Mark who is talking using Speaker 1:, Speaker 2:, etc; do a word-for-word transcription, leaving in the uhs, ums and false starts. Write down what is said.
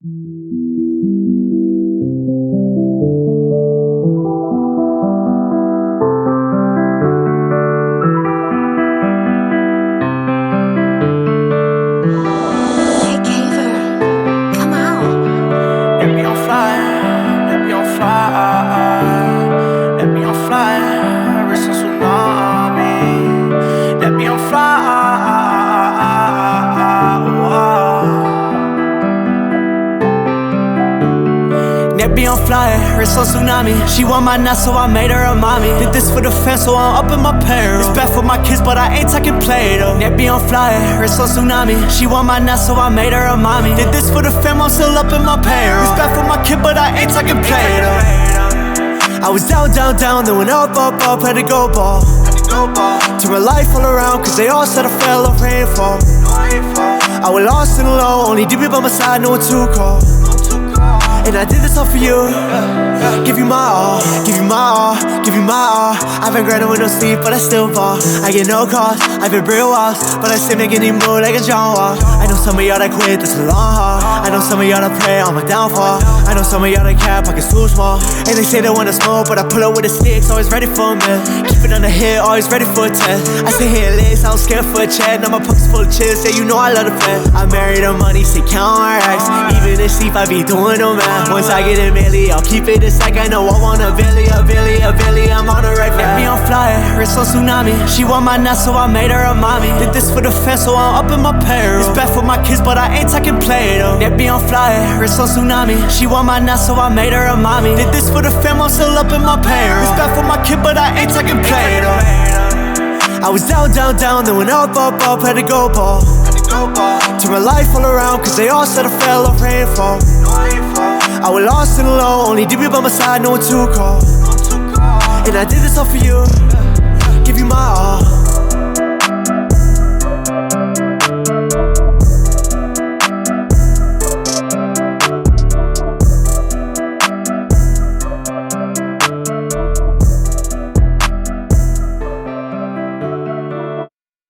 Speaker 1: That be on fly, wrist on tsunami. She want my nuts, so I made her a mommy. Did this for the fans, so I'm up in my parents. It's bad for my kids, but I ain't taking play though. That be on fly, wrist on tsunami. She want my nuts, so I made her a mommy. Did this for the fam, I'm still up in my parents. It's bad for my kid, but I ain't taking play though. I was down, down, down, then went up, up, up, had to go ball. Turn my life all around, cause they all said I fell off rainfall. I was lost and alone, only D B by my side, no one to call. And I did this all for you. Give you my all, give you my all, give you my all. I've been grinding with no sleep, but I still ball. I get no calls, I've been real walks, but I still make any move like a John Wall. I know some of y'all that quit, this a long haul. I know some of y'all that pray on my downfall. I know some of y'all that cap, pockets too small. And they say they wanna smoke, but I pull up with the sticks, always ready for a man. Keep it on the hit, always ready for a test. I sit here lace, I'm scared for a chat. Now my pockets full of chips, yeah, you know I love the fat. I married her money, say count my racks. Even in sleep, I be doing no math. Once I get it milli, I'll keep it a sec. I know I want a billy, a billy, a billy. I'm on the right path. Let me on fly, wrist on tsunami. She want my nuts, so I made her a mommy. Did this for the fans, so I'm up in my parents. It's bad for my kids, but I ain't taking play though. Let me on fly, wrist on tsunami. She want my nuts, so I made her a mommy. Did this for the fam, I'm still up in my parents. It's bad for my kid, but I ain't taking play though. I was down, down, down, then went up, up, up, had to go ball. Turn my life all around, cause they all said I fell off rainfall. I was lost and alone, only D B by my side, no one to call. And I did this all for you. Give you my all.